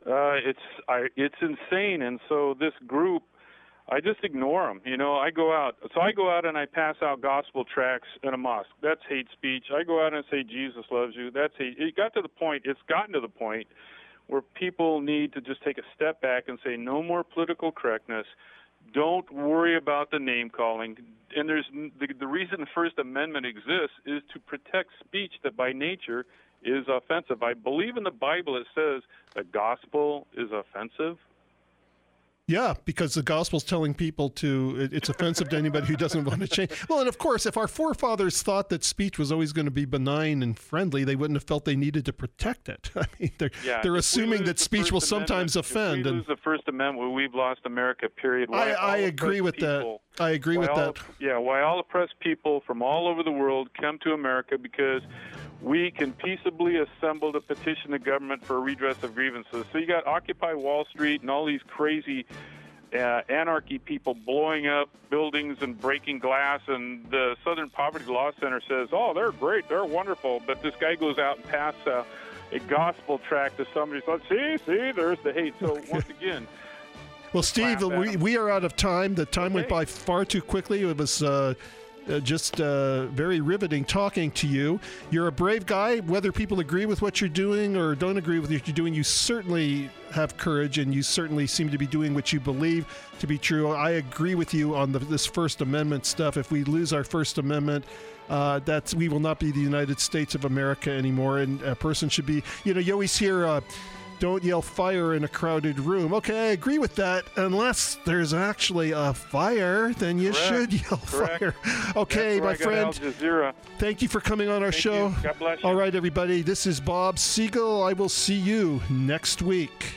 It's insane. And so this group, I just ignore them. I go out. So I go out and I pass out gospel tracts in a mosque. That's hate speech. I go out and say Jesus loves you. That's hate. It's gotten to the point where people need to just take a step back and say no more political correctness. Don't worry about the name calling. And there's the reason the First Amendment exists is to protect speech that by nature is offensive. I believe in the Bible it says the gospel is offensive. Yeah, because the gospel's telling people it's offensive to anybody who doesn't want to change. Well, and of course, if our forefathers thought that speech was always going to be benign and friendly, they wouldn't have felt they needed to protect it. I mean, they're assuming that speech will sometimes offend. If we lose the First Amendment, we've lost America, period. I agree with that. I agree with that. Yeah, why all oppressed people from all over the world come to America because we can peaceably assemble to petition the government for a redress of grievances. So you got Occupy Wall Street and all these crazy anarchy people blowing up buildings and breaking glass, and the Southern Poverty Law Center says, oh, they're great, they're wonderful, but this guy goes out and passes a gospel tract to somebody. So see, there's the hate. So once again... Well, Steve, we are out of time. The time went by far too quickly. It was Just very riveting talking to you. You're a brave guy. Whether people agree with what you're doing or don't agree with what you're doing, you certainly have courage, and you certainly seem to be doing what you believe to be true. I agree with you on this First Amendment stuff. If we lose our First Amendment, we will not be the United States of America anymore, and a person should be, you always hear, don't yell fire in a crowded room. Okay, I agree with that. Unless there's actually a fire, then you should yell fire. Okay, my friend. Thank you for coming on our show. God bless you. All right, everybody. This is Bob Siegel. I will see you next week.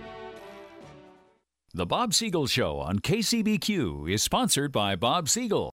The Bob Siegel Show on KCBQ is sponsored by Bob Siegel.